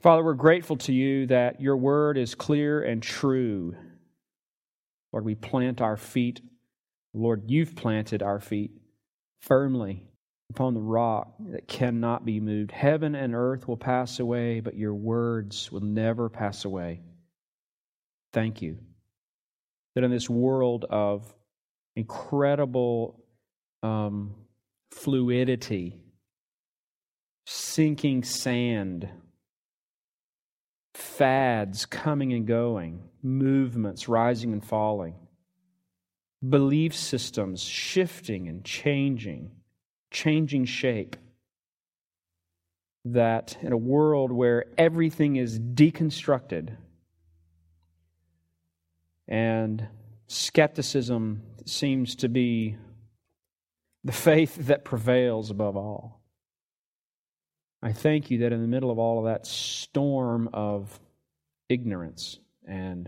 Father, we're grateful to you that your word is clear and true. Lord, we plant our feet. Lord, you've planted our feet firmly upon the rock that cannot be moved. Heaven and earth will pass away, but your words will never pass away. Thank you that in this world of incredible fluidity, sinking sand, fads coming and going, movements rising and falling, belief systems shifting and changing shape, that in a world where everything is deconstructed and skepticism seems to be the faith that prevails above all, I thank you that in the middle of all of that storm of ignorance and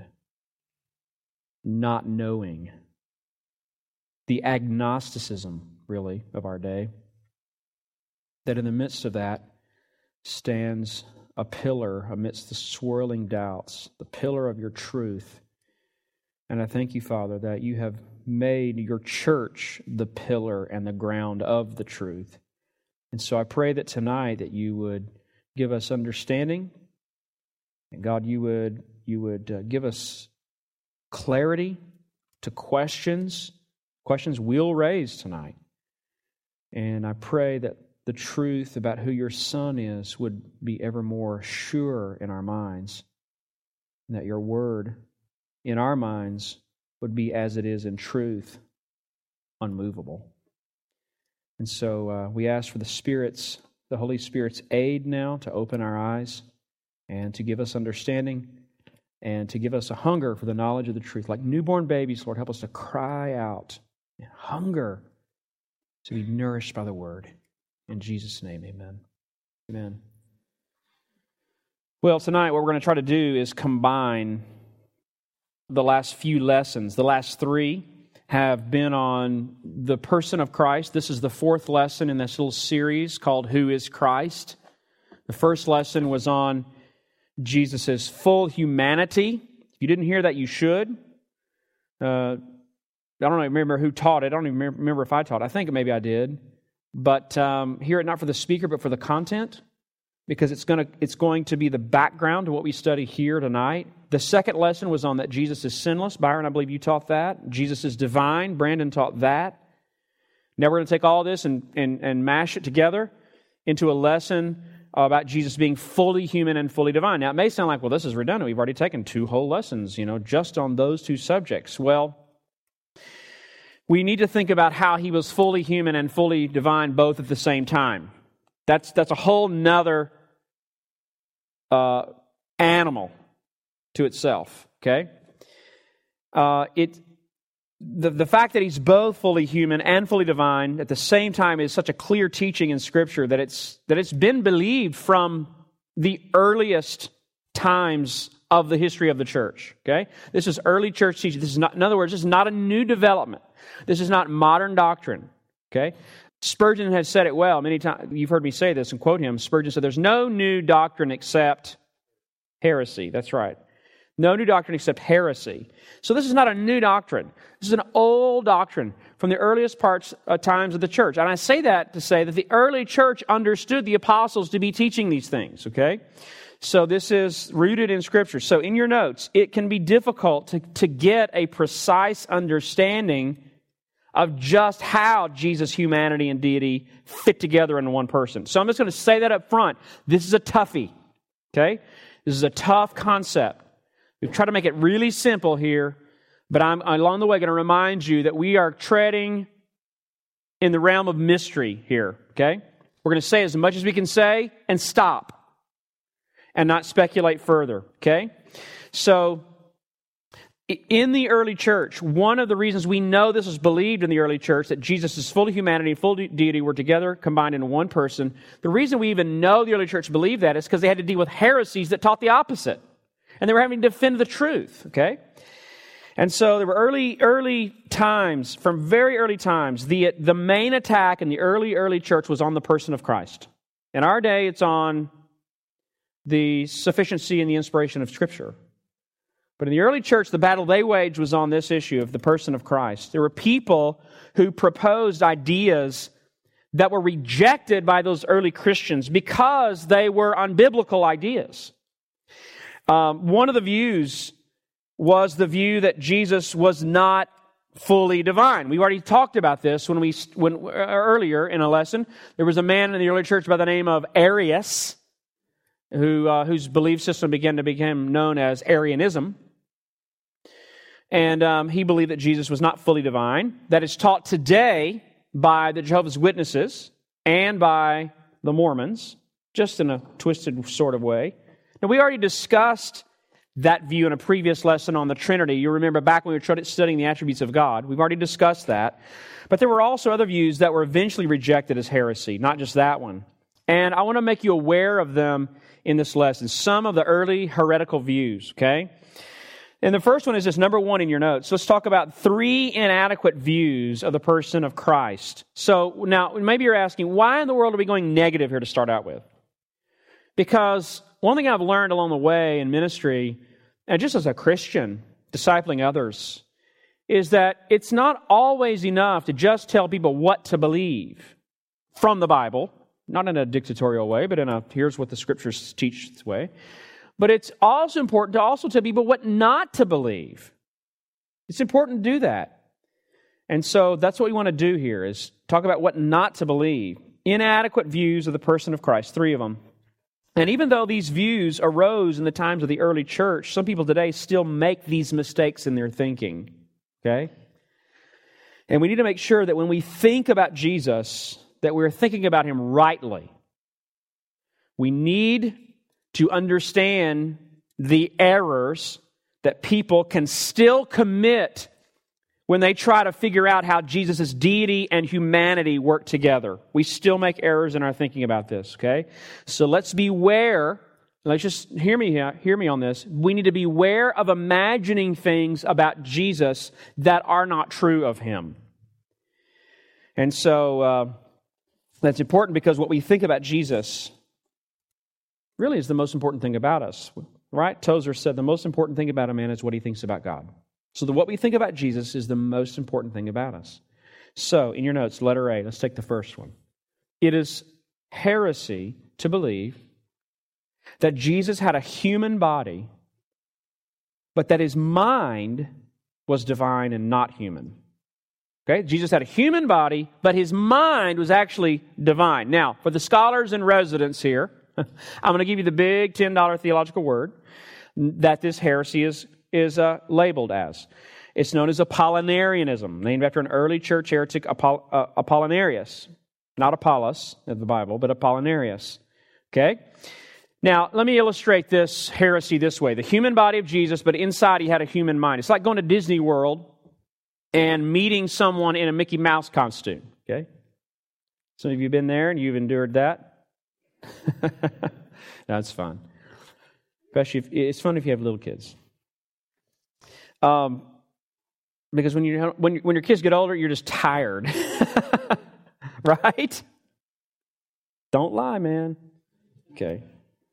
not knowing, the agnosticism, really, of our day, that in the midst of that stands a pillar amidst the swirling doubts, the pillar of your truth. And I thank you, Father, that you have made your church the pillar and the ground of the truth. And so I pray that tonight that you would give us understanding, and God, you would give us clarity to questions we'll raise tonight. And I pray that the truth about who your Son is would be ever more sure in our minds, and that your word in our minds would be as it is in truth, unmovable. And so we ask for the Holy Spirit's aid now to open our eyes and to give us understanding and to give us a hunger for the knowledge of the truth. Like newborn babies, Lord, help us to cry out and hunger to be nourished by the Word. In Jesus' name, amen. Amen. Well, tonight what we're going to try to do is combine the last few lessons. The last three have been on the person of Christ. This is the fourth lesson in this little series called Who is Christ? The first lesson was on Jesus' full humanity. If you didn't hear that, you should. I don't remember who taught it. I don't even remember if I taught it. I think maybe I did. But hear it not for the speaker, but for the content, because it's going to be the background to what we study here tonight. The second lesson was on that Jesus is sinless. Byron, I believe you taught that. Jesus is divine. Brandon taught that. Now we're going to take all this and mash it together into a lesson about Jesus being fully human and fully divine. Now it may sound like, well, this is redundant. We've already taken 2 whole lessons, just on those 2 subjects. Well, we need to think about how he was fully human and fully divine both at the same time. That's a whole nother animal to itself, okay? The fact that he's both fully human and fully divine at the same time is such a clear teaching in Scripture that it's been believed from the earliest times of the history of the church, okay? This is early church teaching. This is not, in other words, this is not a new development. This is not modern doctrine, okay? Spurgeon has said it well. Many times you've heard me say this and quote him. Spurgeon said, "There's no new doctrine except heresy." That's right. No new doctrine except heresy. So this is not a new doctrine. This is an old doctrine from the earliest times of the church. And I say that to say that the early church understood the apostles to be teaching these things, okay? So this is rooted in Scripture. So in your notes, it can be difficult to get a precise understanding of just how Jesus' humanity and deity fit together in one person. So I'm just going to say that up front. This is a toughie, okay? This is a tough concept. We've tried to make it really simple here, but I'm along the way going to remind you that we are treading in the realm of mystery here, okay? We're going to say as much as we can say and stop and not speculate further, okay? So in the early church, one of the reasons we know this was believed in the early church, that Jesus' full humanity and full deity were together combined in one person, the reason we even know the early church believed that is because they had to deal with heresies that taught the opposite. And they were having to defend the truth, okay? And so there were early times, from very early times, the main attack in the early church was on the person of Christ. In our day, it's on the sufficiency and the inspiration of Scripture. But in the early church, the battle they waged was on this issue of the person of Christ. There were people who proposed ideas that were rejected by those early Christians because they were unbiblical ideas. One of the views was the view that Jesus was not fully divine. We've already talked about this when earlier in a lesson. There was a man in the early church by the name of Arius, whose belief system began to become known as Arianism. And he believed that Jesus was not fully divine. That is taught today by the Jehovah's Witnesses and by the Mormons, just in a twisted sort of way. Now, we already discussed that view in a previous lesson on the Trinity. You remember back when we were studying the attributes of God. We've already discussed that. But there were also other views that were eventually rejected as heresy, not just that one. And I want to make you aware of them in this lesson. Some of the early heretical views, okay? And the first one is this, number one in your notes. Let's talk about 3 inadequate views of the person of Christ. So now, maybe you're asking, why in the world are we going negative here to start out with? Because one thing I've learned along the way in ministry, and just as a Christian, discipling others, is that it's not always enough to just tell people what to believe from the Bible, not in a dictatorial way, but in a here's what the Scriptures teach way. But it's also important to also tell people what not to believe. It's important to do that. And so that's what we want to do here, is talk about what not to believe. Inadequate views of the person of Christ, 3 of them. And even though these views arose in the times of the early church, some people today still make these mistakes in their thinking. Okay? And we need to make sure that when we think about Jesus, that we're thinking about Him rightly. We need to understand the errors that people can still commit when they try to figure out how Jesus' deity and humanity work together. We still make errors in our thinking about this, okay? So let's beware. Let's just hear me on this. We need to beware of imagining things about Jesus that are not true of Him. And so that's important because what we think about Jesus really is the most important thing about us, right? Tozer said the most important thing about a man is what he thinks about God. So what we think about Jesus is the most important thing about us. So, in your notes, letter A, let's take the first one. It is heresy to believe that Jesus had a human body, but that His mind was divine and not human. Okay? Jesus had a human body, but His mind was actually divine. Now, for the scholars in residence here, I'm going to give you the big $10 theological word that this heresy is labeled as. It's known as Apollinarianism, named after an early church heretic, Apollinarius. Not Apollos of the Bible, but Apollinarius. Okay? Now, let me illustrate this heresy this way. The human body of Jesus, but inside He had a human mind. It's like going to Disney World and meeting someone in a Mickey Mouse costume. Okay? Some of you have been there and you've endured that. That's fun. Especially it's fun if you have little kids. Because when your kids get older, you're just tired. Right? Don't lie, man. Okay.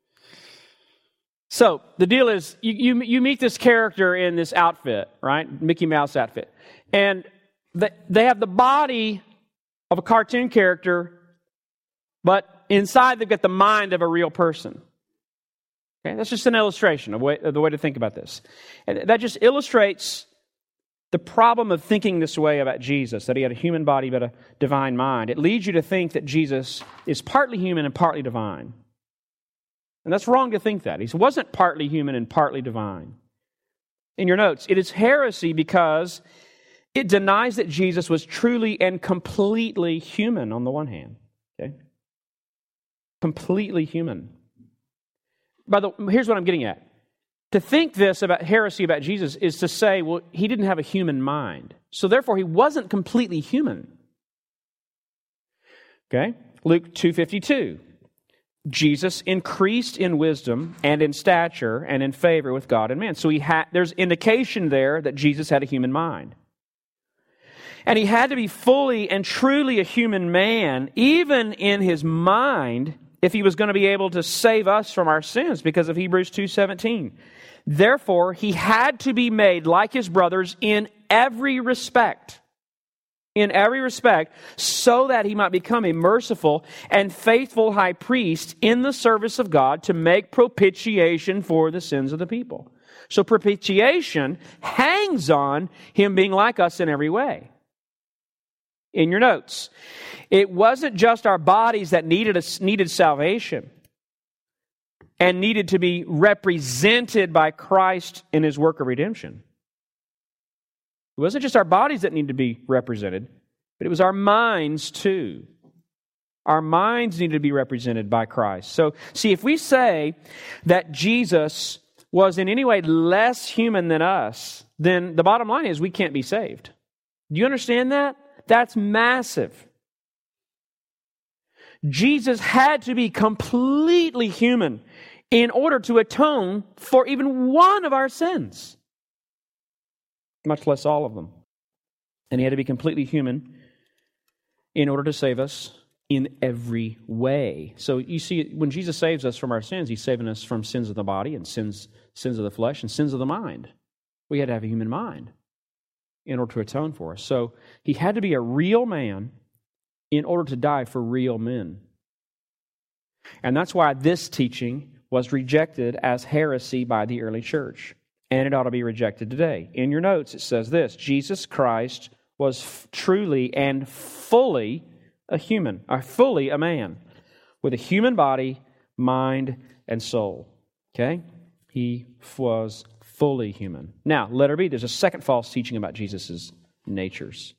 So the deal is, you meet this character in this outfit, right? Mickey Mouse outfit. And they have the body of a cartoon character, but inside they've got the mind of a real person. Okay, that's just an illustration of the way to think about this. And that just illustrates the problem of thinking this way about Jesus, that He had a human body but a divine mind. It leads you to think that Jesus is partly human and partly divine. And that's wrong to think that. He wasn't partly human and partly divine. In your notes, it is heresy because it denies that Jesus was truly and completely human on the one hand. Okay? Completely human. Here's what I'm getting at. To think this about heresy about Jesus is to say, well, He didn't have a human mind. So therefore, He wasn't completely human. Okay? Luke 2:52. Jesus increased in wisdom and in stature and in favor with God and man. So there's indication there that Jesus had a human mind. And He had to be fully and truly a human man, even in His mind, if he was going to be able to save us from our sins because of Hebrews 2:17. Therefore, he had to be made like his brothers in every respect. In every respect, so that he might become a merciful and faithful high priest in the service of God to make propitiation for the sins of the people. So propitiation hangs on him being like us in every way. In your notes, it wasn't just our bodies that needed salvation and needed to be represented by Christ in his work of redemption. It wasn't just our bodies that needed to be represented, but it was our minds too. Our minds needed to be represented by Christ. So, see, if we say that Jesus was in any way less human than us, then the bottom line is we can't be saved. Do you understand that? That's massive. Jesus had to be completely human in order to atone for even one of our sins, much less all of them. And he had to be completely human in order to save us in every way. So you see, when Jesus saves us from our sins, he's saving us from sins of the body and sins of the flesh and sins of the mind. We had to have a human mind in order to atone for us. So he had to be a real man in order to die for real men. And that's why this teaching was rejected as heresy by the early church. And it ought to be rejected today. In your notes, it says this: Jesus Christ was truly and fully a human, or fully a man, with a human body, mind, and soul. Okay? He was fully human. Now, letter B, there's a second false teaching about Jesus' natures.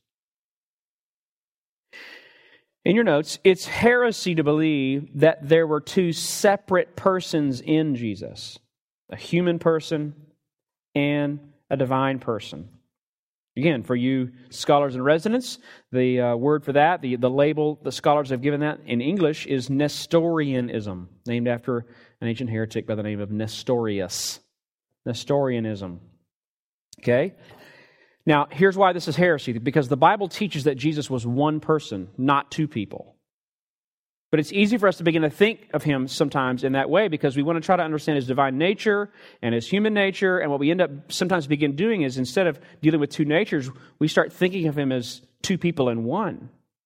In your notes, it's heresy to believe that there were two separate persons in Jesus, a human person and a divine person. Again, for you scholars in residence, the word for that, the label the scholars have given that in English is Nestorianism, named after an ancient heretic by the name of Nestorius. Nestorianism. Okay? Now, here's why this is heresy. Because the Bible teaches that Jesus was one person, not two people. But it's easy for us to begin to think of him sometimes in that way because we want to try to understand his divine nature and his human nature. And what we end up sometimes begin doing is instead of dealing with two natures, we start thinking of him as two people in one.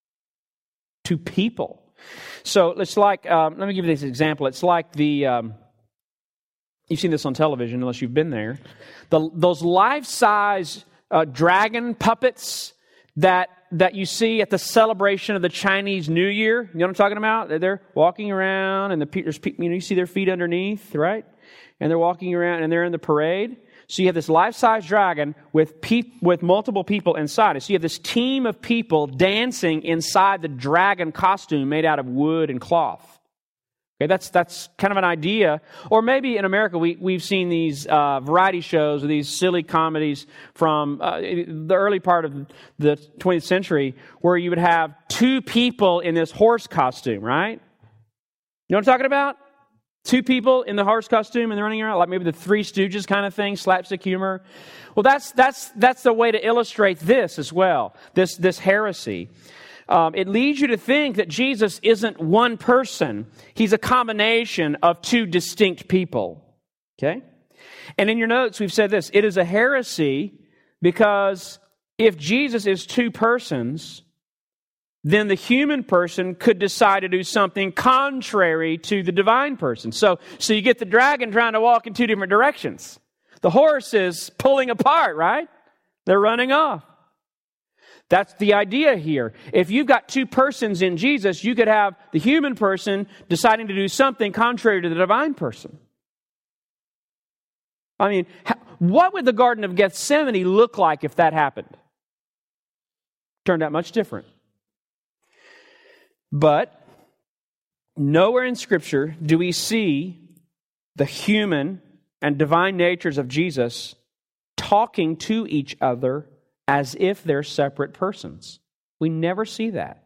Two people. So it's like, let me give you this example. It's like the... You've seen this on television, unless you've been there. Those life-size dragon puppets that you see at the celebration of the Chinese New Year. You know what I'm talking about? They're walking around, and you see their feet underneath, right? And they're walking around, and they're in the parade. So you have this life-size dragon with multiple people inside it. So you have this team of people dancing inside the dragon costume made out of wood and cloth. Okay, that's kind of an idea. Or maybe in America, we've seen these variety shows or these silly comedies from the early part of the 20th century where you would have two people in this horse costume, right? You know what I'm talking about? Two people in the horse costume and they're running around, like maybe the Three Stooges kind of thing, slapstick humor. Well, that's the way to illustrate this as well, this heresy. It leads you to think that Jesus isn't one person. He's a combination of two distinct people. Okay? And in your notes, we've said this. It is a heresy because if Jesus is two persons, then the human person could decide to do something contrary to the divine person. So you get the dragon trying to walk in two different directions. The horse is pulling apart, right? They're running off. That's the idea here. If you've got two persons in Jesus, you could have the human person deciding to do something contrary to the divine person. I mean, what would the Garden of Gethsemane look like if that happened? Turned out much different. But nowhere in Scripture do we see the human and divine natures of Jesus talking to each other as if they're separate persons. We never see that.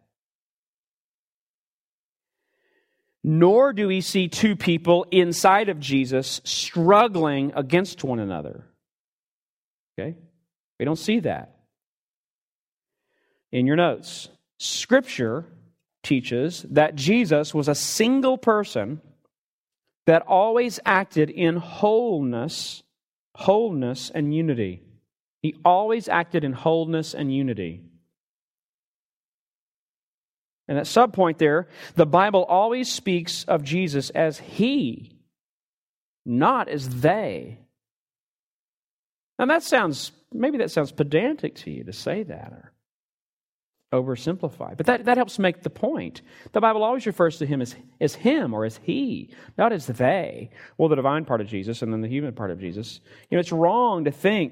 Nor do we see two people inside of Jesus struggling against one another. Okay? We don't see that. In your notes, Scripture teaches that Jesus was a single person that always acted in wholeness and unity. He always acted in wholeness and unity. And at some point there, the Bible always speaks of Jesus as He, not as they. And maybe that sounds pedantic to you to say that or oversimplify. But that helps make the point. The Bible always refers to Him as Him or as He, not as they. Well, the divine part of Jesus and then the human part of Jesus. It's wrong to think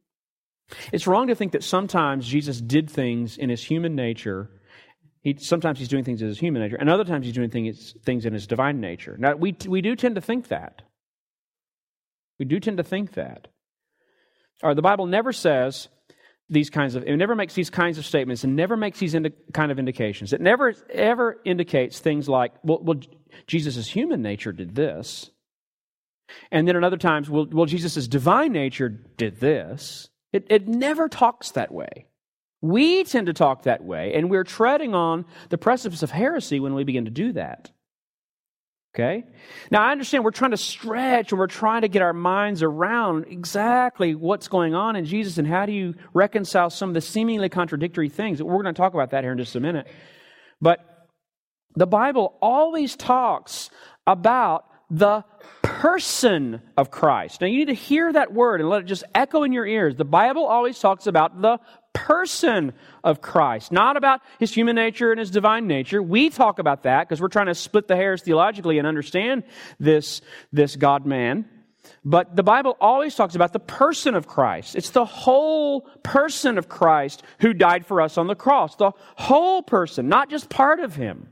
that sometimes Jesus did things in His human nature. Sometimes He's doing things in His human nature, and other times He's doing things in His divine nature. Now, we do tend to think that. We do tend to think that. Or the Bible never says it never makes these kinds of statements, and never makes these kind of indications. It never ever indicates things like, well, Jesus' human nature did this. And then at other times, well, Jesus' divine nature did this. It never talks that way. We tend to talk that way, and we're treading on the precipice of heresy when we begin to do that. Okay? Now, I understand we're trying to stretch and we're trying to get our minds around exactly what's going on in Jesus and how do you reconcile some of the seemingly contradictory things. We're going to talk about that here in just a minute. But the Bible always talks about the person of Christ. Now, you need to hear that word and let it just echo in your ears. The Bible always talks about the person of Christ, not about His human nature and His divine nature. We talk about that because we're trying to split the hairs theologically and understand this God-man. But the Bible always talks about the person of Christ. It's the whole person of Christ who died for us on the cross. The whole person, not just part of Him.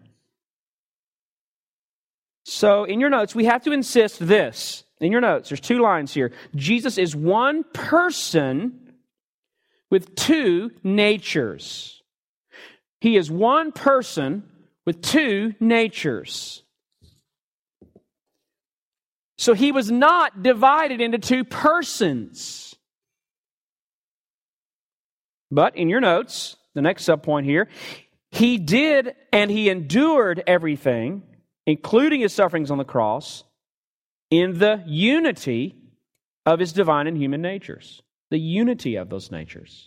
So in your notes, we have to insist this. In your notes, there's 2 lines here. Jesus is one person with 2 natures. He is one person with 2 natures. So He was not divided into 2 persons. But in your notes, the next subpoint here, He did and He endured everything, including His sufferings on the cross, in the unity of His divine and human natures. The unity of those natures.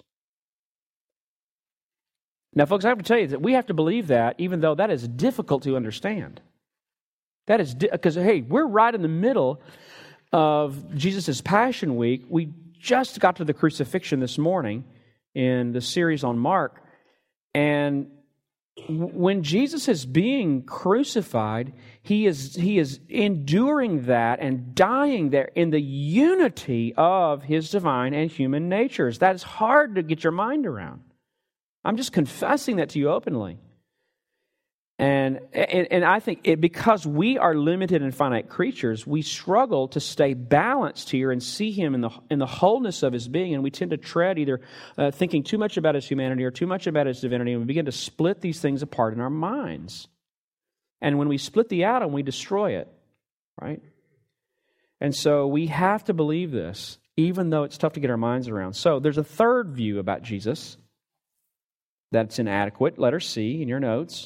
Now, folks, I have to tell you that we have to believe that, even though that is difficult to understand. That is because, hey, we're right in the middle of Jesus' Passion Week. We just got to the crucifixion this morning in the series on Mark. And when Jesus is being crucified, He is enduring that and dying there in the unity of His divine and human natures. That is hard to get your mind around. I'm just confessing that to you openly. And I think because we are limited and finite creatures, we struggle to stay balanced here and see Him in the wholeness of His being, and we tend to tread either thinking too much about His humanity or too much about His divinity, and we begin to split these things apart in our minds. And when we split the atom, we destroy it, right? And so we have to believe this, even though it's tough to get our minds around. So there's a third view about Jesus that's inadequate. Letter C in your notes.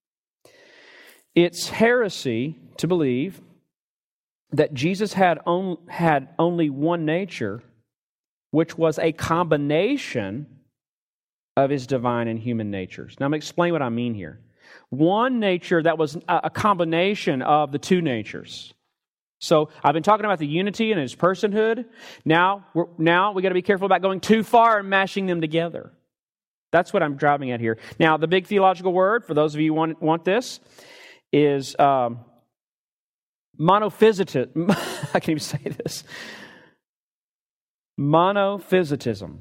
It's heresy to believe that Jesus had only one nature, which was a combination of His divine and human natures. Now, I'm going to explain what I mean here. One nature that was a combination of the 2 natures. So I've been talking about the unity and His personhood. Now we got to be careful about going too far and mashing them together. That's what I'm driving at here. Now, the big theological word, for those of you who want this, is monophysitism. I can't even say this. Monophysitism.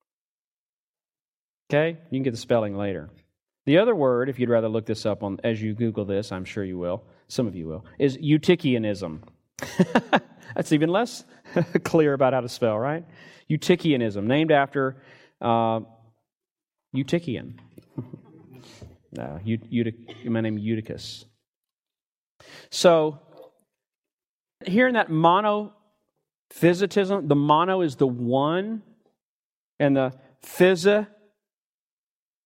Okay? You can get the spelling later. The other word, if you'd rather look this up as you Google this, I'm sure you will, some of you will, is Eutychianism. That's even less clear about how to spell, right? Eutychianism, named after Eutychian. A man named Eutychus. So, here in that monophysitism, the mono is the one, and the physi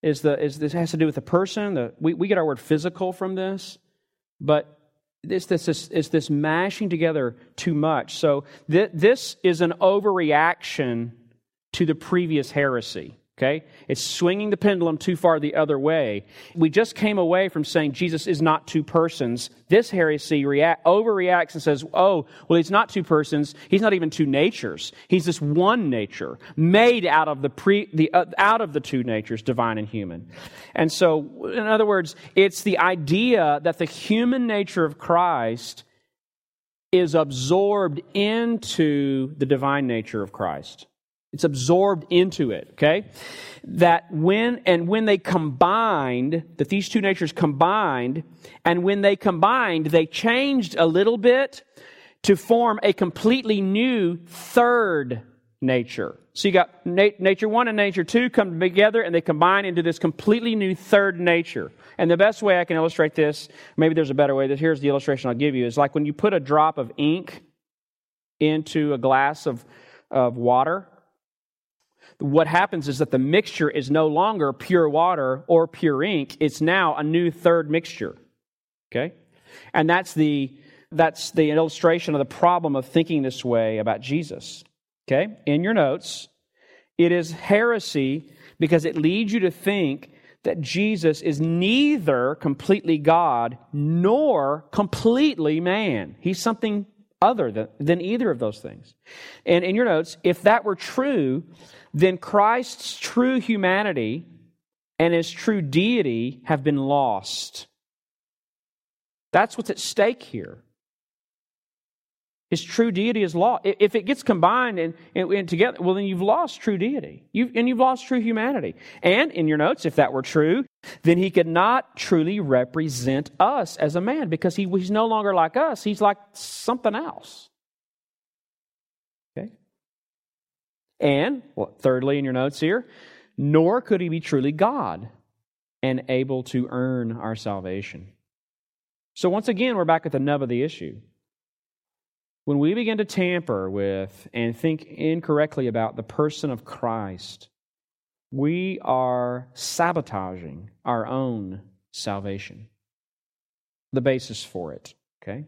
this has to do with the person. We get our word physical from this, but it's this mashing together too much. So this is an overreaction to the previous heresy. Okay? It's swinging the pendulum too far the other way. We just came away from saying Jesus is not two persons. This heresy overreacts and says, oh, well, he's not two persons. He's not even two natures. He's this one nature made out of the two natures, divine and human. And so, in other words, it's the idea that the human nature of Christ is absorbed into the divine nature of Christ. It's absorbed into it, okay? That when they combined, that these two natures combined, and when they combined, they changed a little bit to form a completely new third nature. So you got nature one and nature two come together and they combine into this completely new third nature. And the best way I can illustrate this, maybe there's a better way, here's the illustration I'll give you, is like when you put a drop of ink into a glass of water. What happens is that the mixture is no longer pure water or pure ink. It's now a new third mixture. Okay? And that's the illustration of the problem of thinking this way about Jesus. Okay? In your notes, it is heresy because it leads you to think that Jesus is neither completely God nor completely man. He's something other than either of those things. And in your notes, if that were true, then Christ's true humanity and His true deity have been lost. That's what's at stake here. His true deity is lost. If it gets combined and together, well, then you've lost true deity. You've lost true humanity. And in your notes, if that were true, then He could not truly represent us as a man because He's no longer like us. He's like something else. Okay? And, thirdly, in your notes here, nor could He be truly God and able to earn our salvation. So once again, we're back at the nub of the issue. When we begin to tamper with and think incorrectly about the person of Christ, we are sabotaging our own salvation, the basis for it. Okay?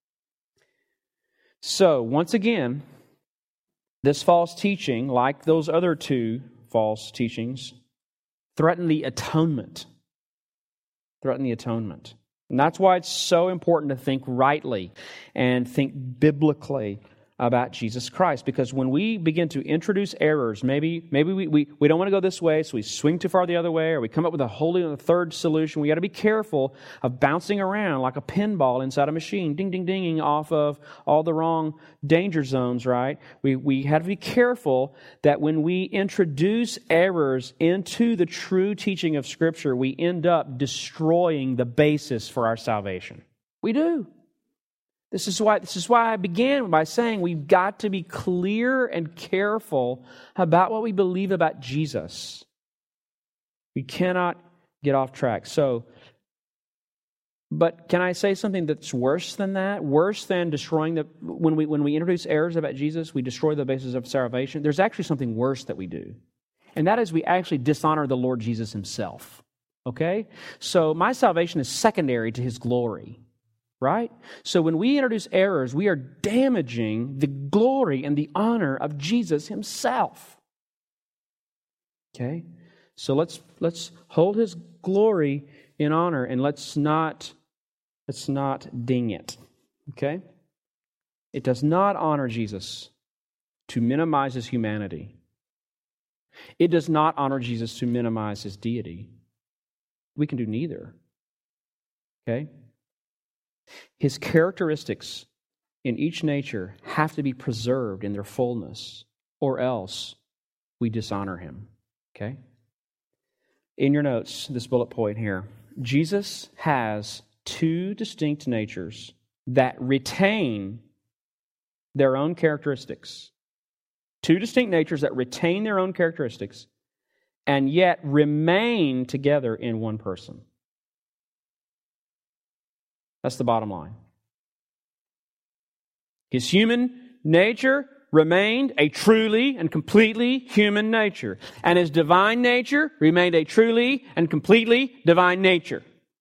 So, once again, this false teaching, like those other two false teachings, threaten the atonement. Threaten the atonement. And that's why it's so important to think rightly and think biblically about Jesus Christ. Because when we begin to introduce errors, maybe we don't want to go this way, so we swing too far the other way, or we come up with a third solution. We got to be careful of bouncing around like a pinball inside a machine, ding, ding, dinging off of all the wrong danger zones, right? We have to be careful that when we introduce errors into the true teaching of Scripture, we end up destroying the basis for our salvation. We do. This is why I began by saying we've got to be clear and careful about what we believe about Jesus. We cannot get off track. But can I say something that's worse than that? Worse than destroying when we introduce errors about Jesus, we destroy the basis of salvation. There's actually something worse that we do. And that is we actually dishonor the Lord Jesus Himself. Okay? So my salvation is secondary to His glory. Right? So when we introduce errors, we are damaging the glory and the honor of Jesus Himself. Okay? So let's hold His glory in honor and let's not ding it. Okay? It does not honor Jesus to minimize His humanity. It does not honor Jesus to minimize His deity. We can do neither. Okay? His characteristics in each nature have to be preserved in their fullness, or else we dishonor Him. Okay? In your notes, this bullet point here, Jesus has two distinct natures that retain their own characteristics. Two distinct natures that retain their own characteristics and yet remain together in one person. That's the bottom line. His human nature remained a truly and completely human nature, and his divine nature remained a truly and completely divine nature.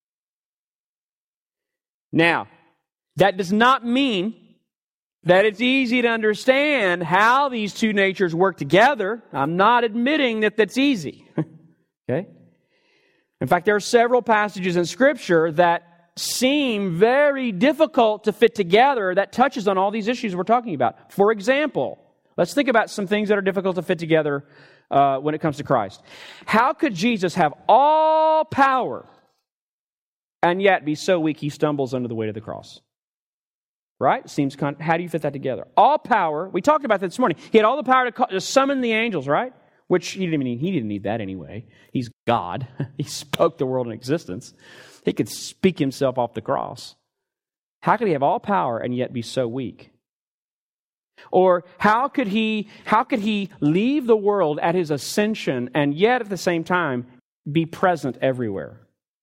Now, that does not mean that it's easy to understand how these two natures work together. I'm not admitting that that's easy. Okay? In fact, there are several passages in Scripture that seem very difficult to fit together that touches on all these issues we're talking about. For example, let's think about some things that are difficult to fit together when it comes to Christ. How could Jesus have all power and yet be so weak he stumbles under the weight of the cross? Right? How do you fit that together? All power, we talked about that this morning. He had all the power to summon the angels, right? Which he didn't need that anyway. He's God. He spoke the world in existence. He could speak himself off the cross. How could he have all power and yet be so weak? Or how could he leave the world at his ascension and yet at the same time be present everywhere?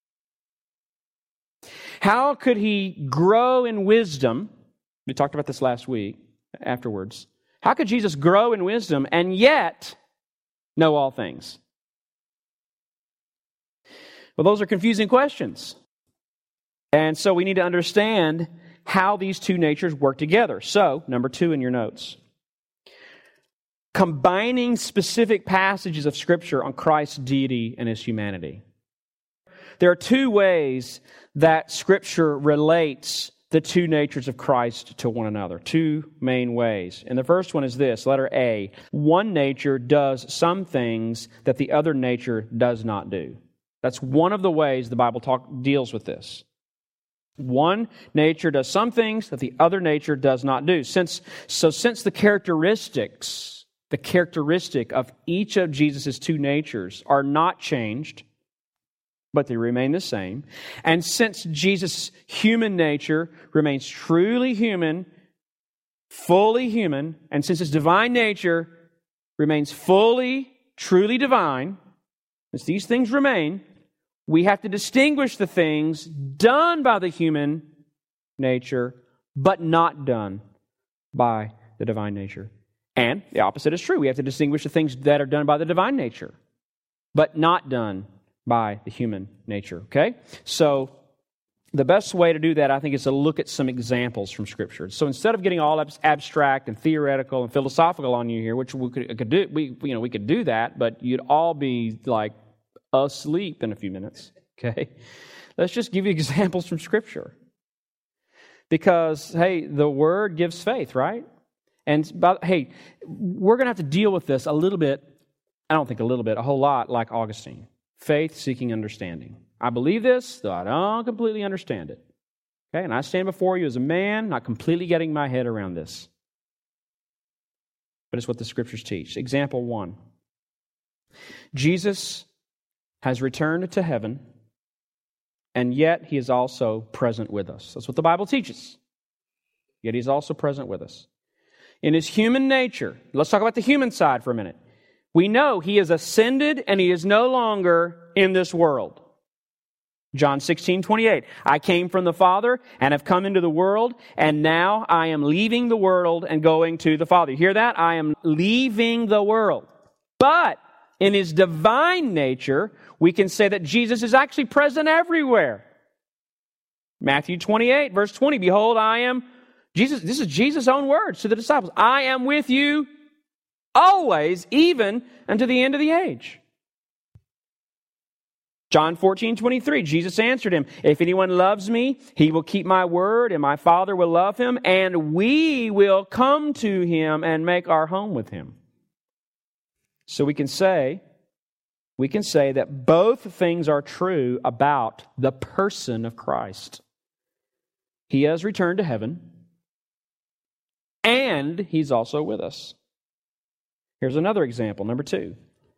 How could he grow in wisdom? We talked about this last week afterwards. How could Jesus grow in wisdom and yet know all things? Well, those are confusing questions. And so we need to understand how these two natures work together. So, number 2 in your notes. Combining specific passages of Scripture on Christ's deity and his humanity. There are 2 ways that Scripture relates the two natures of Christ to one another. 2 main ways. And the first one is this, letter A. One nature does some things that the other nature does not do. That's one of the ways the Bible deals with this. One nature does some things that the other nature does not do. Since the characteristic of each of Jesus' 2 natures are not changed, but they remain the same, and since Jesus' human nature remains truly human, fully human, and since his divine nature remains fully, truly divine, since these things remain, we have to distinguish the things done by the human nature, but not done by the divine nature. And the opposite is true. We have to distinguish the things that are done by the divine nature, but not done by the human nature. Okay? So, the best way to do that, I think, is to look at some examples from Scripture. So instead of getting all abstract and theoretical and philosophical on you here, which we could do, we could do that, but you'd all be like asleep in a few minutes. Okay, let's just give you examples from Scripture, because hey, the Word gives faith, right? And we're going to have to deal with this a little bit. I don't think a little bit, a whole lot, like Augustine. Faith seeking understanding. I believe this, though I don't completely understand it. Okay, and I stand before you as a man, not completely getting my head around this. But it's what the Scriptures teach. Example 1. Jesus has returned to heaven, and yet He is also present with us. That's what the Bible teaches. Yet He's also present with us. In His human nature, let's talk about the human side for a minute. We know He is ascended and He is no longer in this world. John 16:28. I came from the Father and have come into the world, and now I am leaving the world and going to the Father. You hear that? I am leaving the world. But in His divine nature, we can say that Jesus is actually present everywhere. Matthew 28, verse 20. Behold, I am Jesus. This is Jesus' own words to the disciples. I am with you always, even unto the end of the age. John 14:23, Jesus answered him, if anyone loves me, he will keep my word, and my Father will love him, and we will come to him and make our home with him. So we can say that both things are true about the person of Christ. He has returned to heaven, and He's also with us. Here's another example, number 2.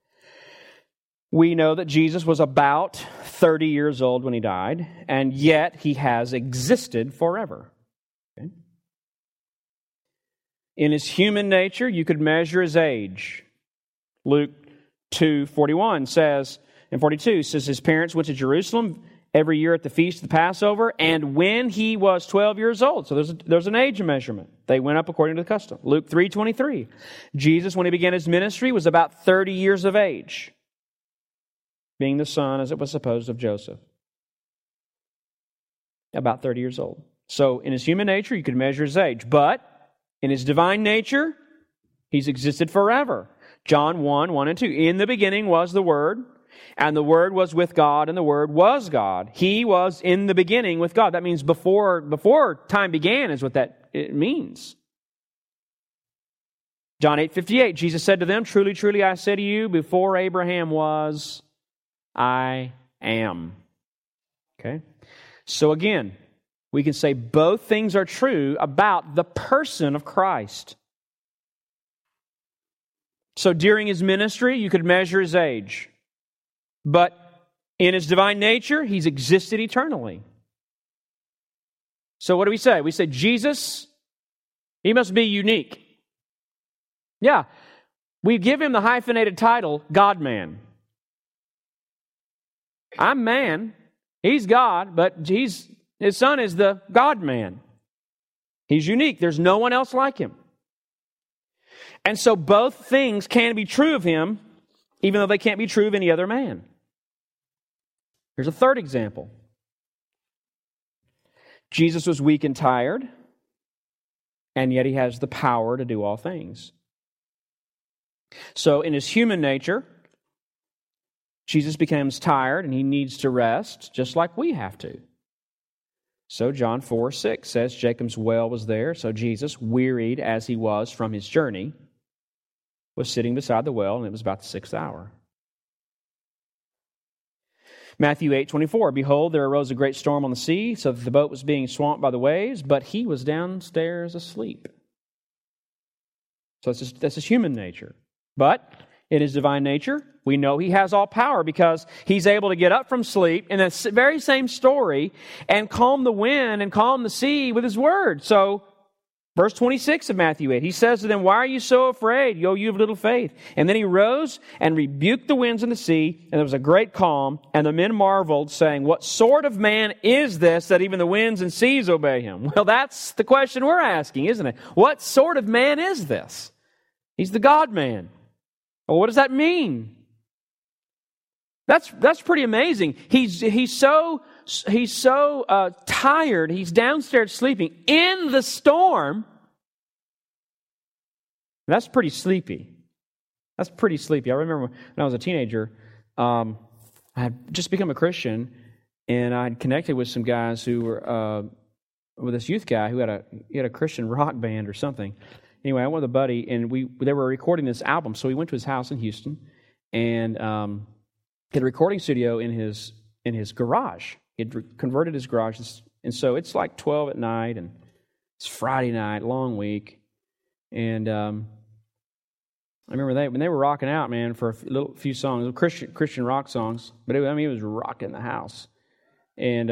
We know that Jesus was about 30 years old when He died, and yet He has existed forever. Okay? In His human nature, you could measure His age. Luke 2:41 says, and 42 says, His parents went to Jerusalem every year at the feast of the Passover, and when he was 12 years old. So there's an age measurement. They went up according to the custom. Luke 3:23. Jesus, when he began his ministry, was about 30 years of age, being the son, as it was supposed, of Joseph. About 30 years old. So in his human nature, you could measure his age. But in his divine nature, he's existed forever. John 1:1-2. In the beginning was the Word, and the Word was with God, and the Word was God. He was in the beginning with God. That means before time began is what it means. John 8:58, Jesus said to them, "Truly, truly, I say to you, before Abraham was, I am." Okay? So again, we can say both things are true about the person of Christ. So during his ministry, you could measure his age. But in his divine nature, he's existed eternally. So what do we say? We say Jesus, he must be unique. Yeah, we give him the hyphenated title, God-man. I'm man, he's God, but his son is the God-man. He's unique. There's no one else like him. And so both things can be true of him, even though they can't be true of any other man. Here's a third example. Jesus was weak and tired, and yet he has the power to do all things. So in his human nature, Jesus becomes tired and he needs to rest, just like we have to. So John 4:6 says, Jacob's well was there, so Jesus, wearied as he was from his journey, was sitting beside the well, and it was about the 6th hour. Matthew 8:24, behold, there arose a great storm on the sea, so that the boat was being swamped by the waves, but he was downstairs asleep. So that's his human nature. But in his divine nature, we know he has all power because he's able to get up from sleep in the very same story and calm the wind and calm the sea with his word. So verse 26 of Matthew 8, he says to them, why are you so afraid, you of little faith? And then he rose and rebuked the winds and the sea, and there was a great calm, and the men marveled, saying, what sort of man is this that even the winds and seas obey him? Well, that's the question we're asking, isn't it? What sort of man is this? He's the God-man. Well, what does that mean? That's pretty amazing. He's so tired. He's downstairs sleeping in the storm. That's pretty sleepy. That's pretty sleepy. I remember when I was a teenager, I had just become a Christian, and I had connected with some guys who were with this youth guy who had a Christian rock band or something. Anyway, I went with a buddy, and they were recording this album. So we went to his house in Houston, and he had a recording studio in his garage. He had converted his garage, and so it's like 12 at night, and it's Friday night, long week, and I remember when they were rocking out, man, for a few songs, Christian rock songs, but it was rocking the house, and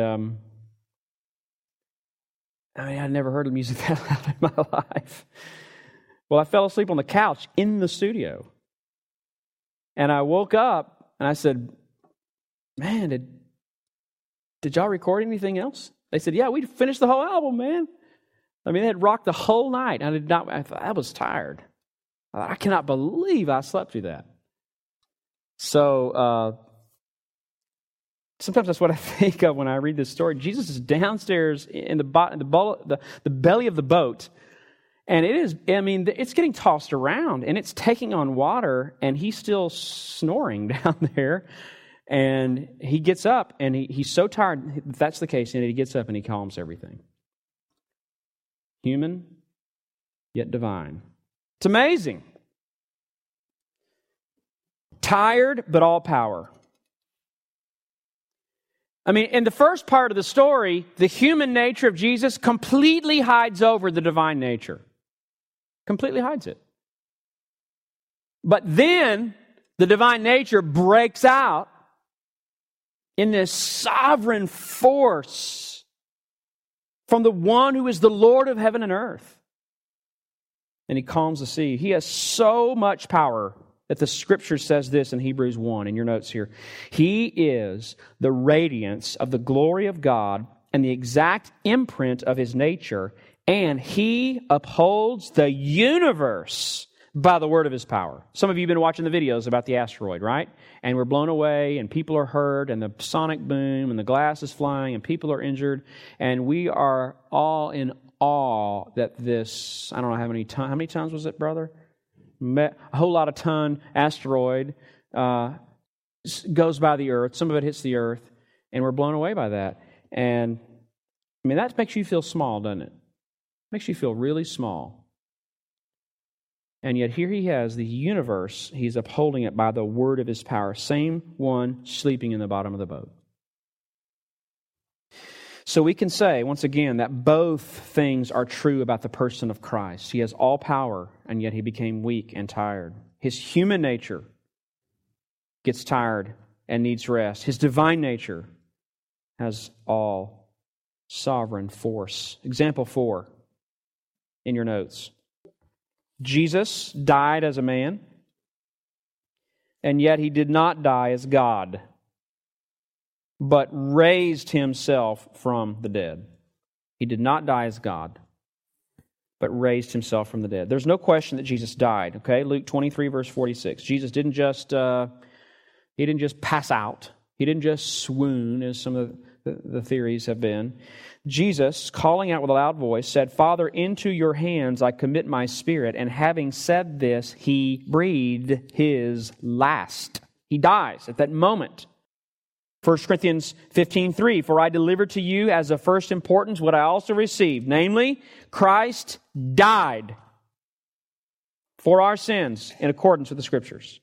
I'd never heard of music that loud in my life. Well, I fell asleep on the couch in the studio. And I woke up and I said, man, did y'all record anything else? They said, yeah, we finished the whole album, man. I mean, they had rocked the whole night. I thought, I was tired. I cannot believe I slept through that. So, sometimes that's what I think of when I read this story. Jesus is downstairs in the belly of the boat. And it's getting tossed around, and it's taking on water, and he's still snoring down there. And he gets up, and he's so tired, if that's the case, and he gets up and he calms everything. Human, yet divine. It's amazing. Tired, but all power. I mean, in the first part of the story, the human nature of Jesus completely hides over the divine nature. Completely hides it. But then the divine nature breaks out in this sovereign force from the one who is the Lord of heaven and earth. And he calms the sea. He has so much power that the Scripture says this in Hebrews 1, in your notes here. He is the radiance of the glory of God and the exact imprint of His nature, and He upholds the universe by the word of His power. Some of you have been watching the videos about the asteroid, right? And we're blown away, and people are hurt, and the sonic boom, and the glass is flying, and people are injured, and we are all in awe that this, I don't know how many tons was it, brother? A whole lot of ton asteroid goes by the earth. Some of it hits the earth, and we're blown away by that. And, I mean, that makes you feel small, doesn't it? Makes you feel really small. And yet here He has the universe. He's upholding it by the word of His power. Same one sleeping in the bottom of the boat. So we can say, once again, that both things are true about the person of Christ. He has all power, and yet He became weak and tired. His human nature gets tired and needs rest. His divine nature has all sovereign force. Example 4 in your notes. Jesus died as a man, and yet He did not die as God, but raised Himself from the dead. He did not die as God, but raised Himself from the dead. There's no question that Jesus died, okay? Luke 23, verse 46. Jesus didn't just pass out. He didn't just swoon, as some of the theories have been. Jesus, calling out with a loud voice, said, "Father, into your hands I commit my spirit." And having said this, He breathed His last. He dies at that moment. 1 Corinthians 15:3, "For I delivered to you as of first importance what I also received, namely, Christ died for our sins in accordance with the Scriptures.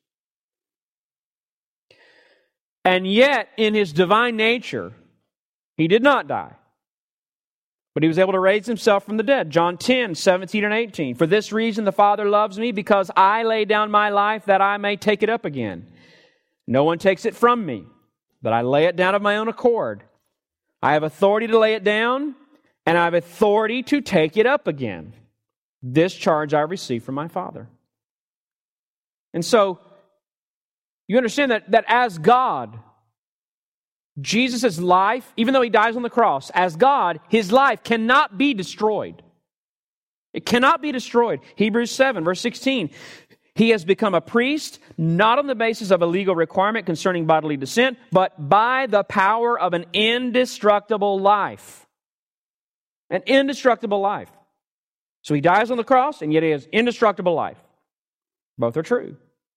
And yet, in His divine nature, He did not die, but He was able to raise Himself from the dead. John 10:17 and 18. "For this reason the Father loves me, because I lay down my life that I may take it up again. No one takes it from me, but I lay it down of my own accord. I have authority to lay it down, and I have authority to take it up again. This charge I received from my Father." And so, you understand that as God, Jesus' life, even though He dies on the cross, as God, His life cannot be destroyed. It cannot be destroyed. Hebrews 7, verse 16. "He has become a priest, not on the basis of a legal requirement concerning bodily descent, but by the power of an indestructible life." An indestructible life. So He dies on the cross, and yet He has indestructible life. Both are true.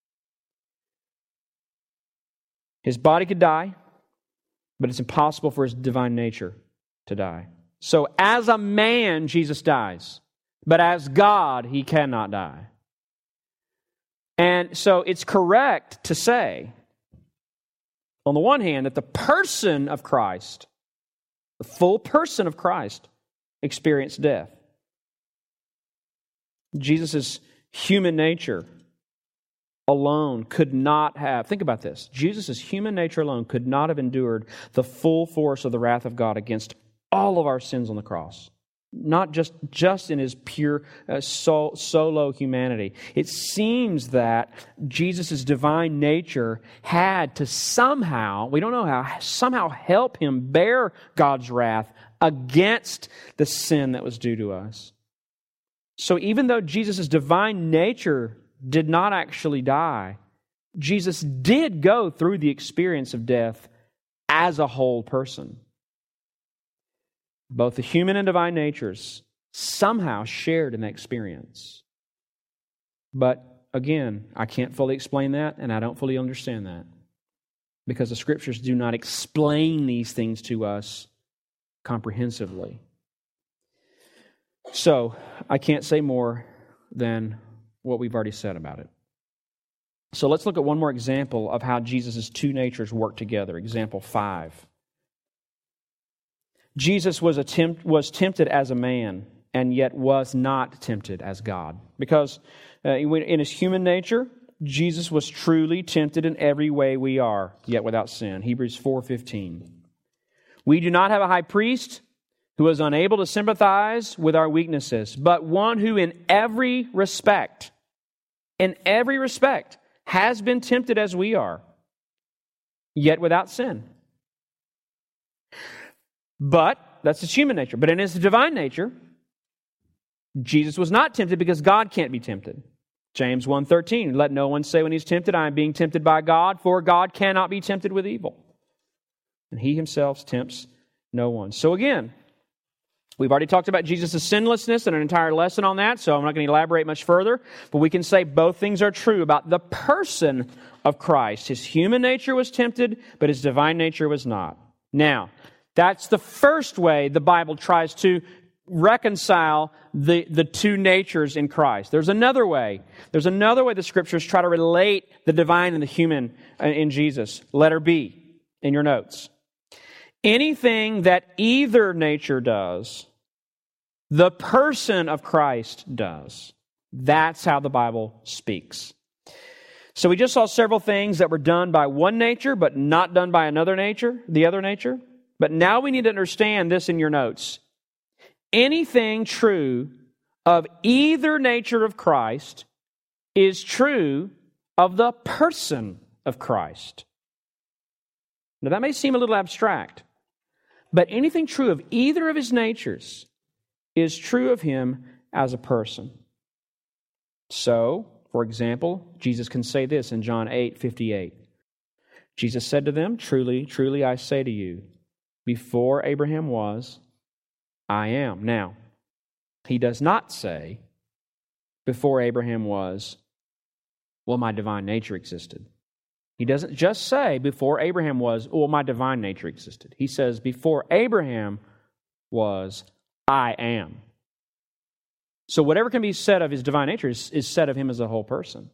His body could die, but it's impossible for His divine nature to die. So as a man, Jesus dies, but as God, He cannot die. And so it's correct to say, on the one hand, that the person of Christ, the full person of Christ, experienced death. Jesus' human nature alone could not have, think about this, Jesus' human nature alone could not have endured the full force of the wrath of God against all of our sins on the cross. Not just in His pure solo humanity. It seems that Jesus' divine nature had to somehow, we don't know how, somehow help Him bear God's wrath against the sin that was due to us. So even though Jesus' divine nature did not actually die, Jesus did go through the experience of death as a whole person. Both the human and divine natures somehow shared in that experience. But again, I can't fully explain that, and I don't fully understand that, because the Scriptures do not explain these things to us comprehensively. So, I can't say more than what we've already said about it. So let's look at one more example of how Jesus' two natures work together. Example 5. Jesus was tempted as a man, and yet was not tempted as God. Because in His human nature, Jesus was truly tempted in every way we are, yet without sin. Hebrews 4:15. "We do not have a high priest who is unable to sympathize with our weaknesses, but one who in every respect has been tempted as we are, yet without sin. But, that's his human nature. But in his divine nature, Jesus was not tempted because God can't be tempted. James 1:13, let no one say when he's tempted, I am being tempted by God, for God cannot be tempted with evil. And he himself tempts no one. So again, we've already talked about Jesus' sinlessness and an entire lesson on that, so I'm not going to elaborate much further. But we can say both things are true about the person of Christ. His human nature was tempted, but his divine nature was not. Now, that's the first way the Bible tries to reconcile the two natures in Christ. There's another way. There's another way the Scriptures try to relate the divine and the human in Jesus. Letter B in your notes. Anything that either nature does, the person of Christ does. That's how the Bible speaks. So we just saw several things that were done by one nature, but not done by another nature, the other nature. But now we need to understand this in your notes. Anything true of either nature of Christ is true of the person of Christ. Now that may seem a little abstract, but anything true of either of his natures is true of him as a person. So, for example, Jesus can say this in John 8:58. Jesus said to them, truly, truly, I say to you, before Abraham was, I am. Now, he does not say, before Abraham was, well, my divine nature existed. He doesn't just say, before Abraham was, well, my divine nature existed. He says, before Abraham was, I am. So whatever can be said of his divine nature is said of him as a whole person.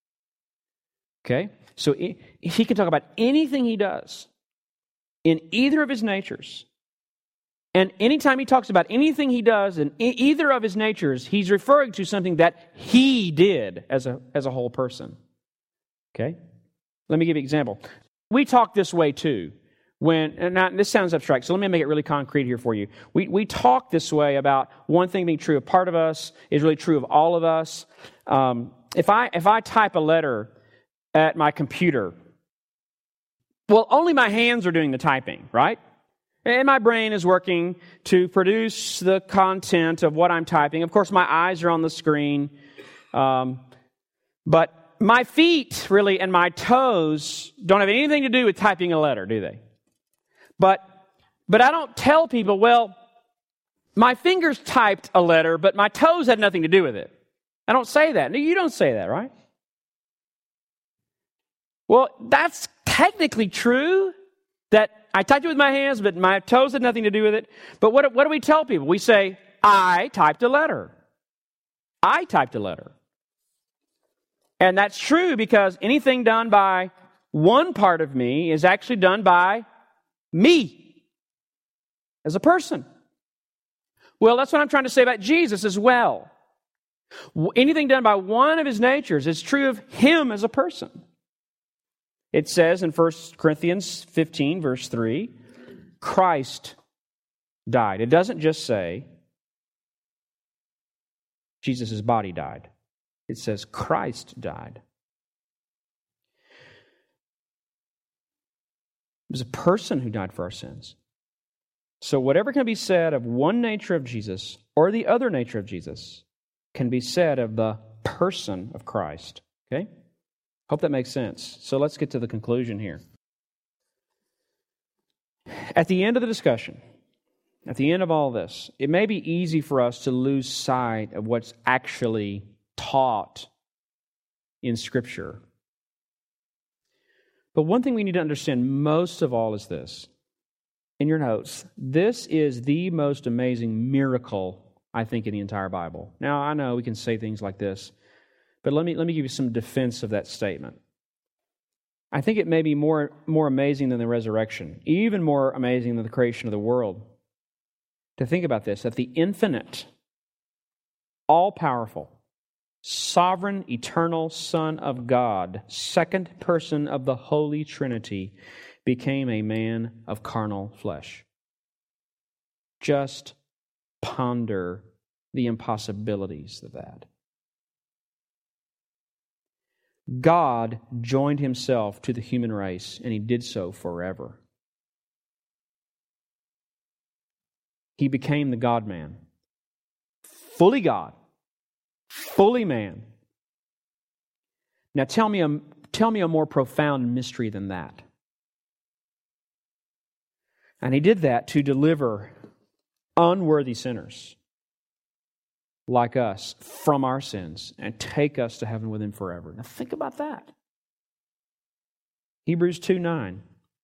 Okay? So he can talk about anything he does in either of his natures. And anytime he talks about anything he does in either of his natures, he's referring to something that he did as a whole person. Okay? Let me give you an example. We talk this way too. This sounds abstract, so let me make it really concrete here for you. We talk this way about one thing being true of part of us is really true of all of us. If I type a letter at my computer, well, only my hands are doing the typing, right? And my brain is working to produce the content of what I'm typing. Of course, my eyes are on the screen. But my feet, really, and my toes don't have anything to do with typing a letter, do they? But I don't tell people, well, my fingers typed a letter, but my toes had nothing to do with it. I don't say that. No, you don't say that, right? Well, that's technically true, that I typed it with my hands, but my toes had nothing to do with it. But what do we tell people? We say, I typed a letter. I typed a letter. And that's true because anything done by one part of me is actually done by me as a person. Well, that's what I'm trying to say about Jesus as well. Anything done by one of his natures is true of him as a person. It says in 1 Corinthians 15, verse 3, Christ died. It doesn't just say Jesus' body died. It says Christ died. It was a person who died for our sins. So whatever can be said of one nature of Jesus or the other nature of Jesus can be said of the person of Christ. Okay? Hope that makes sense. So let's get to the conclusion here. At the end of the discussion, at the end of all this, it may be easy for us to lose sight of what's actually taught in Scripture. But one thing we need to understand most of all is this. In your notes, this is the most amazing miracle, I think, in the entire Bible. Now, I know we can say things like this, but let me give you some defense of that statement. I think it may be more amazing than the resurrection, even more amazing than the creation of the world. To think about this, that the infinite, all-powerful, sovereign, eternal Son of God, second person of the Holy Trinity, became a man of carnal flesh. Just ponder the impossibilities of that. God joined Himself to the human race, and He did so forever. He became the God-man. Fully God, fully man. Now tell me a more profound mystery than that. And He did that to deliver unworthy sinners like us from our sins and take us to heaven with Him forever. Now think about that. Hebrews 2:9.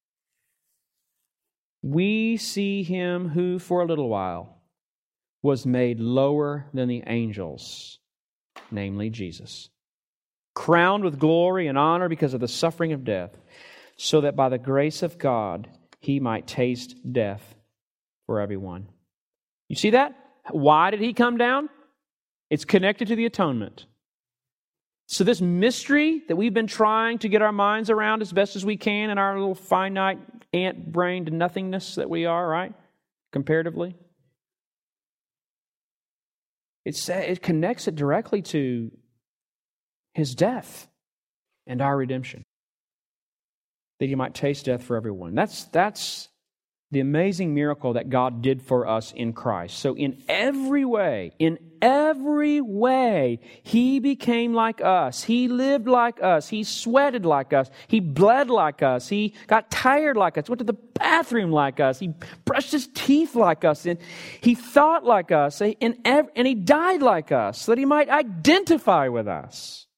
We see Him who for a little while was made lower than the angels, namely Jesus, crowned with glory and honor because of the suffering of death, so that by the grace of God He might taste death for everyone. You see that? Why did He come down? It's connected to the atonement. So this mystery that we've been trying to get our minds around as best as we can in our little finite ant-brained nothingness that we are, right? Comparatively. It connects it directly to His death and our redemption. That He might taste death for everyone. That's the amazing miracle that God did for us in Christ. So in every way, He became like us. He lived like us. He sweated like us. He bled like us. He got tired like us. Went to the bathroom like us. He brushed His teeth like us. And He thought like us. And He died like us so that He might identify with us.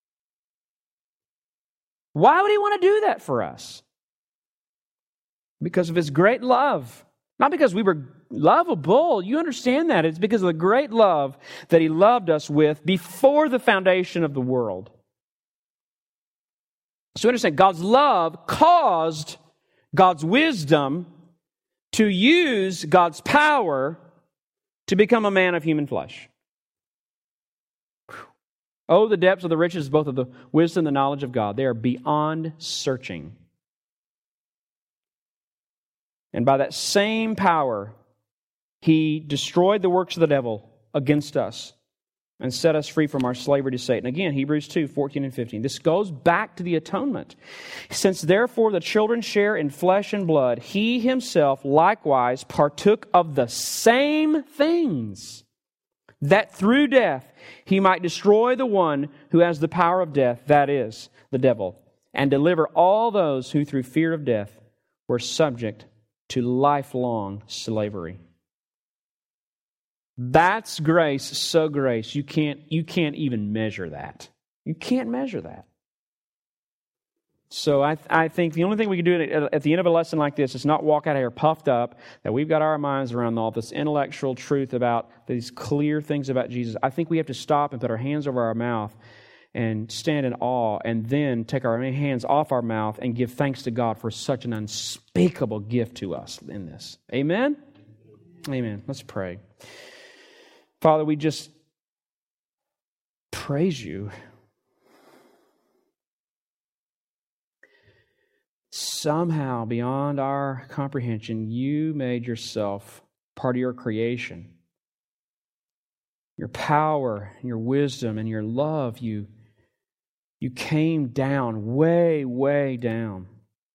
Why would He want to do that for us? Because of His great love. Not because we were lovable. You understand that. It's because of the great love that He loved us with before the foundation of the world. So understand, God's love caused God's wisdom to use God's power to become a man of human flesh. Oh, the depths of the riches both of the wisdom and the knowledge of God. They are beyond searching. And by that same power, He destroyed the works of the devil against us and set us free from our slavery to Satan. Again, Hebrews 2:14 and 15. This goes back to the atonement. Since therefore the children share in flesh and blood, He Himself likewise partook of the same things, that through death He might destroy the one who has the power of death, that is, the devil, and deliver all those who through fear of death were subject to lifelong slavery. That's grace, so grace. You can't even measure that. You can't measure that. So I think the only thing we can do at the end of a lesson like this is not walk out of here puffed up that we've got our minds around all this intellectual truth about these clear things about Jesus. I think we have to stop and put our hands over our mouth and stand in awe, and then take our hands off our mouth and give thanks to God for such an unspeakable gift to us in this. Amen? Amen. Let's pray. Father, we just praise You. Somehow, beyond our comprehension, You made Yourself part of Your creation. Your power, and Your wisdom, and Your love, You came down, way, way down.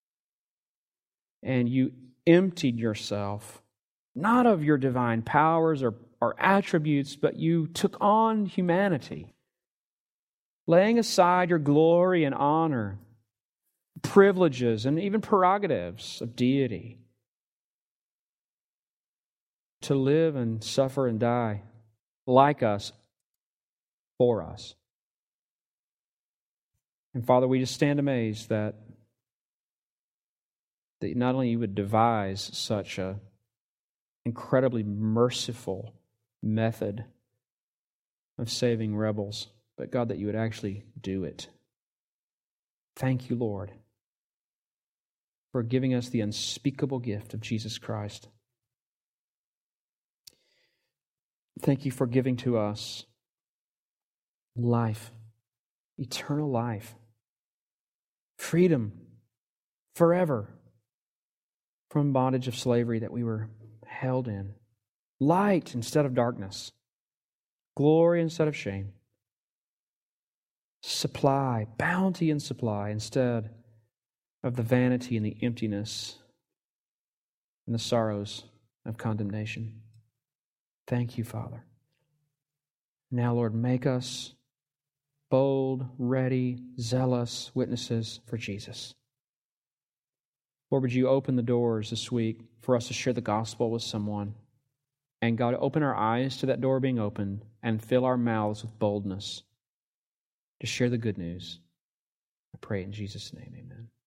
And You emptied Yourself, not of Your divine powers or attributes, but You took on humanity, laying aside Your glory and honor, privileges, and even prerogatives of deity, to live and suffer and die like us, for us. And Father, we just stand amazed that not only You would devise such a incredibly merciful method of saving rebels, but God, that You would actually do it. Thank You, Lord, for giving us the unspeakable gift of Jesus Christ. Thank You for giving to us life, eternal life, freedom forever from bondage of slavery that we were held in, light instead of darkness, glory instead of shame. supply, bounty and supply, instead of the vanity and the emptiness and the sorrows of condemnation. Thank you, Father. Now, Lord, make us bold, ready, zealous witnesses for Jesus. Lord, would you open the doors this week for us to share the gospel with someone? And God, open our eyes to that door being opened and fill our mouths with boldness to share the good news. I pray in Jesus' name, amen.